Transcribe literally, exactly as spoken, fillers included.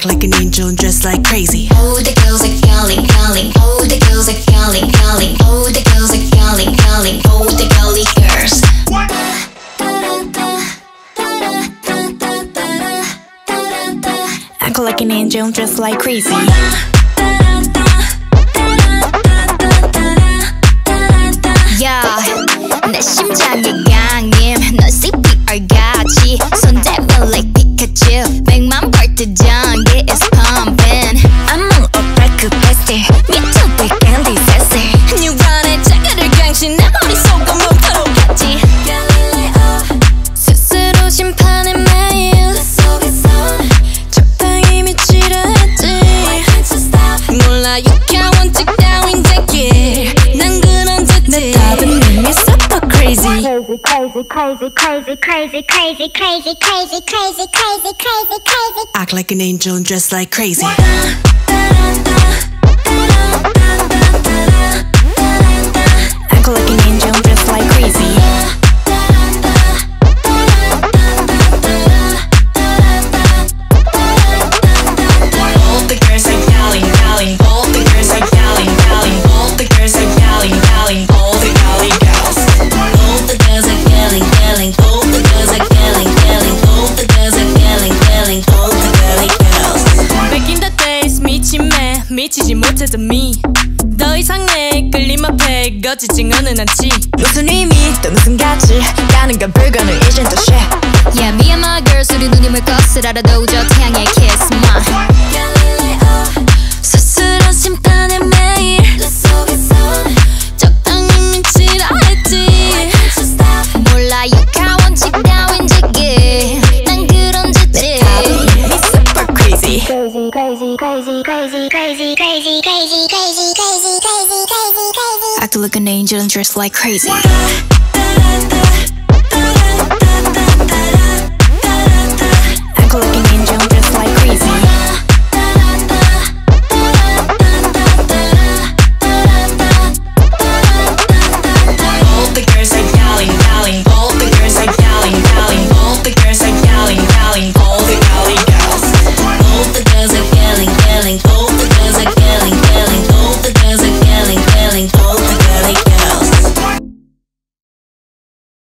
Act like an angel and dress like crazy. All the girls are calling, calling. All the girls are calling, calling. All the girls are calling, calling. All the girly girls. What? Act like an angel and dress like crazy. Yeah, 내 심장의 강림 넌 씨피알 같이 손대면 like Pikachu 백만 볼트 전기 is pumping. I'm on a break bestie 미쳐도 candy sassy 뉴런의 자가를 강신 내 머릿속은 몸파로겠지 스스로 심판의 매일 적당히 미치려 했지 몰라 유쾌한 원칙 따윈 제길 난 그런 내 답은 이미 super crazy. Crazy, crazy, crazy, crazy, crazy, crazy, crazy, crazy, crazy, crazy, crazy, crazy. Act like an angel and dress like crazy. Act like an angel and dress like crazy. All the girls are yelling, yelling. All the girls are yelling, yelling. All the girls are yelling, yelling. All the girly girls. All the girls are yelling, yelling. All the girls are yelling, yelling. All the girls are yelling, yelling. All the girly girls. Back in the days 미침에 미치지 못했던 me 더 이상의 끌림 앞에 거치지는 않지. 무슨 의미 또 무슨 가치 가는 건 불가능 이젠 또 shit. Yeah, me and my girls 우리 눈이 물 것을 알아도 저 태양의 kiss my. 스스로 심판의 매일 적당히 미치라 했지 몰라 유쾌한 원칙 따윈 제길 난 그런 짓지 이미 super crazy. Crazy, crazy, crazy, crazy, crazy, crazy, crazy, crazy, crazy, crazy, crazy, crazy. Act like an angel and dress like crazy.